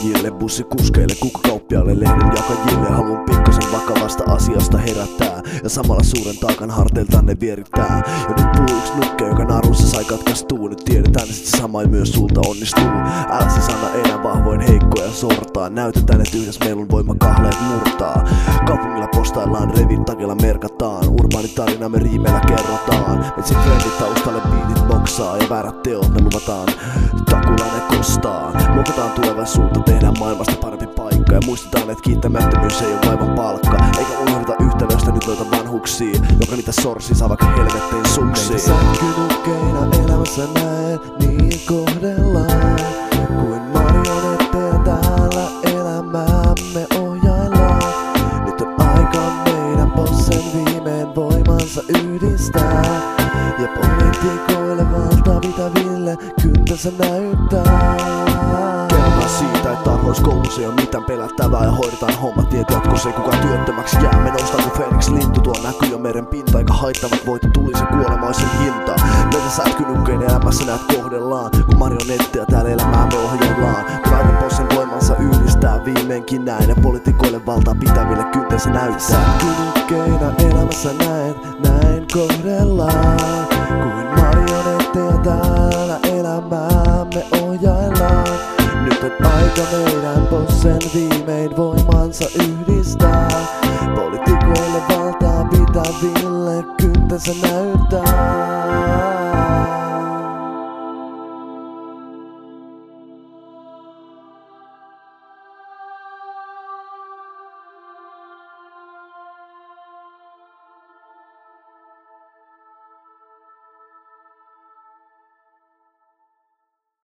yrittäjille, bussikuskeille, kukkakauppiaille, lehden jakajille. Haluan pikkasen vakavasta asiasta herättää ja samalla suuren taakan harteilta ne vierittää. Ja nyt puhuu yks nukke, joka narussa sai katkaistuu. Nyt tiedetään, että sit sama myös sulta onnistuu. Älä se sana enää vahvoin heikkoja sortaa. Näytetään, et yhdessä meillä on voima kahleet murtaa. Kaupungilla postaillaan, revit takilla merkataan. Urbaani tarina me riimeillä kerrotaan. Metsin frendit taustalle, beatit boksaa ja väärät teot ne luvataan. Takulla ne kostaa. Muokataan tulevaisuutta, tehdään maailmasta parempi paikka. Ja muistetaan, et kiittämättömyys ei oo vaivan palkka. Eikä unohdeta yhtälöstä nyt noita vanhuksia, joka niitä sorsii saa vaikka helvettiin suksii. Meitä sätkynukkeina elämässä näen, niin kohdellaan. Kuin marionetteja täällä elämäämme ohjaillaan. Nyt on aika meidän bossen viimein voimansa yhdistää. Ja poliitikoille valtaa pitäville kyntänsä näyttää. Kerrotaan siitä, että arvois koulussa ei oo mitään pelättävää ja hoidetaan hommat niin, et jatkossa ei kukaan työttömäksi jää. Me noustaan kuin Felix lintu, tuo näkyy jo meren pinta, eikä haittavat voitot tulisi kuolemaisen hinta. Meitä sätkynukkein elämässä näet kohdellaan, kun marionetteja täällä elämäämme ohjellaan. Päivän bossen voimansa yhdistää viimeinkin näin, ja poliitikoille valtaa pitäville kyntänsä näyttää. Sätkynukkeina elämässä näin kohdellaan. Kuin marionetteja täällä elämäämme ohjaillaan. Nyt on aika meidän bossen viimein voimansa yhdistää. Poliitikoille valtaa pitäville kyntänsä näyttää.